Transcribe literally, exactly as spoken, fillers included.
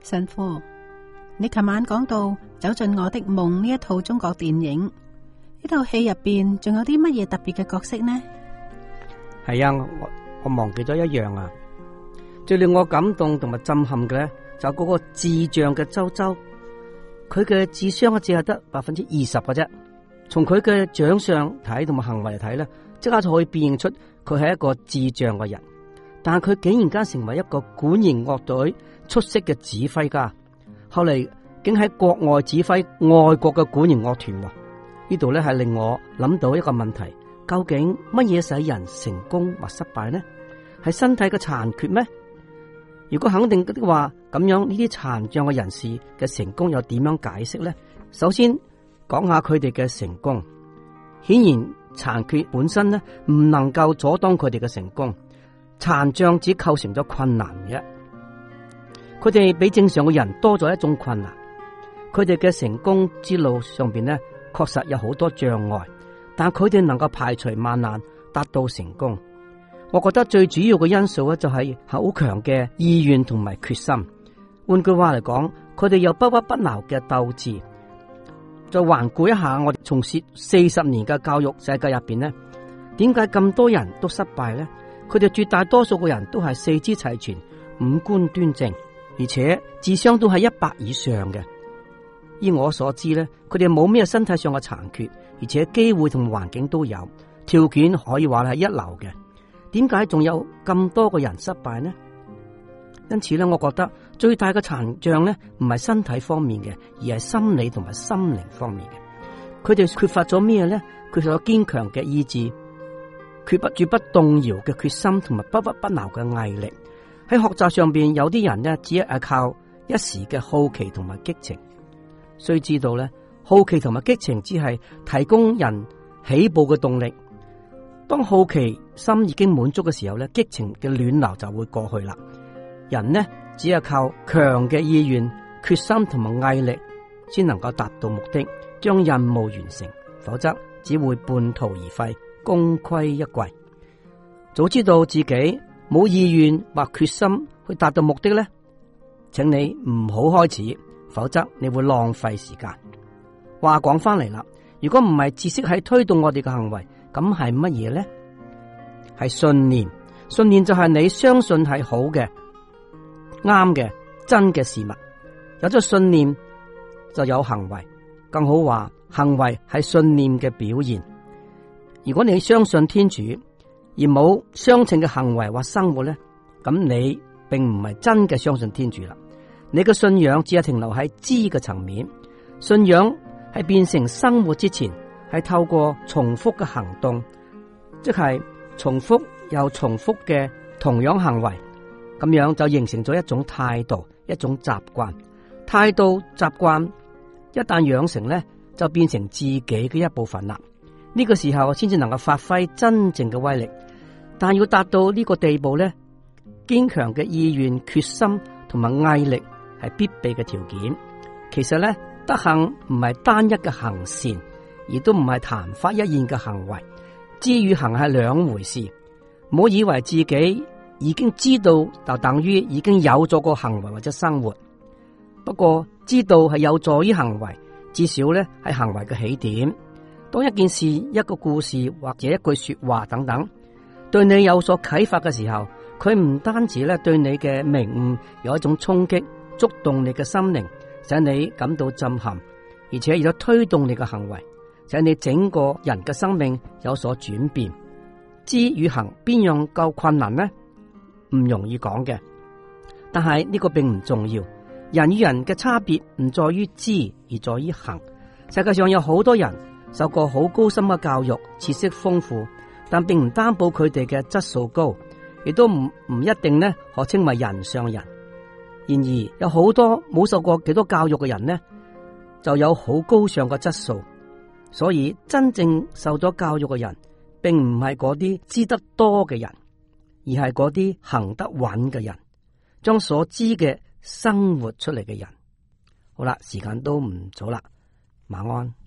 神父，你琴晚講到《走進我的夢》呢一套中國電影，呢套戲入邊仲有啲乜嘢特別嘅角色呢？ 係啊，我我忘記咗一樣啊！最令我感動同埋震撼嘅咧，就嗰個智障嘅周周，佢嘅智商啊只係得百分之二十嘅啫。從佢嘅長相睇同埋行為嚟睇咧，即刻就可以辨認出佢係一個智障嘅人。但係佢竟然間成為一個管弦樂隊出色嘅指揮家，後嚟竟喺國外指揮外國嘅管弦樂團。呢度咧係令我諗到一個問題：究竟乜嘢使人成功或失敗呢？係身體嘅殘缺咩？如果肯定的話，咁樣呢啲殘障嘅人士嘅成功又點樣解釋呢？首先講下佢哋嘅成功。顯然殘缺本身呢唔能夠阻擋佢哋嘅成功。殘障只構成咗困難嘅，佢哋比正常嘅人多咗一種困難。佢哋嘅成功之路上邊呢，確實有好多障礙，但佢哋能夠排除萬難，達到成功。我覺得最主要嘅因素咧，就係好強嘅意願同埋決心。換句話嚟講，佢哋有不屈不撓嘅鬥志。再環顧一下我哋從事四十年嘅教育世界入邊呢，點解咁多人都失敗呢？佢哋絕大多數嘅人都係四肢齊全、五官端正，而且智商都係一百以上嘅。依我所知咧，佢哋冇咩身體上嘅殘缺，而且機會同環境都有，條件可以話係一流嘅。點解仲有咁多個人失敗呢？因此咧，我覺得最大嘅殘障咧，唔係身體方面嘅，而係心理同埋心靈方面嘅。佢哋缺乏咗咩咧？缺乏咗堅強嘅意志，缺不絕不動搖嘅決心，同埋不屈不撓嘅毅力。喺學習上邊，有啲人呢，只係靠一時嘅好奇同埋激情。須知道咧，好奇同埋激情只係提供人起步嘅動力。當好奇心已經滿足嘅時候咧，激情嘅暖流就會過去啦。人呢，只係靠強嘅意願、決心同埋毅力，先能夠達到目的，將任務完成。否則只會半途而廢，功虧一簣。早知道自己冇意願或決心去達到目的咧，請你唔好開始，否則你會浪費時間。話講翻嚟啦，如果唔係知識喺推動我哋嘅行為，咁係乜嘢咧？係信念。信念就係你相信係好嘅、啱嘅、真嘅事物。有咗信念就有行為，更好話行為係信念嘅表現。如果你相信天主而冇相稱嘅行為或生活咧，咁你並唔係真嘅相信天主啦。你嘅信仰只係停留喺知嘅層面。信仰係變成生活之前，係透過重複嘅行動，即係重複又重複嘅同樣行為，咁樣就形成咗一種態度、一種習慣。態度、習慣一旦養成咧，就變成自己嘅一部分啦。呢個時候先至能夠發揮真正嘅威力。但要達到呢個地步咧，堅強嘅意願、決心同埋毅力係必備嘅條件。其實咧，德行唔係單一嘅行善，而都唔係曇花一現嘅行為。知與行係兩回事。唔好以為自己已經知道就等於已經有咗個行為或者生活。不過知道係有助於行為，至少咧係行為嘅起點。當一件事、一個故事或者一句說話等等，對你有所啟發嘅時候，佢唔單止咧對你嘅明悟有一種衝擊，觸動你嘅心靈，使你感到震撼，而且亦都推動你嘅行為，使你整個人嘅生命有所轉變。知與行邊樣夠困難呢？唔容易講嘅，但係呢個並唔重要。人與人嘅差別唔在於知，而在於行。世界上有好多人受過好高深嘅教育，知識豐富，但並唔擔保佢哋嘅質素高，亦都唔唔一定呢可稱為人上人。然而有好多冇受過幾多教育嘅人呢，就有好高尚嘅質素。所以真正受咗教育嘅人，並唔係嗰啲知得多嘅人，而係嗰啲行得穩嘅人，將所知嘅生活出嚟嘅人。好啦，時間都唔早啦，晚安。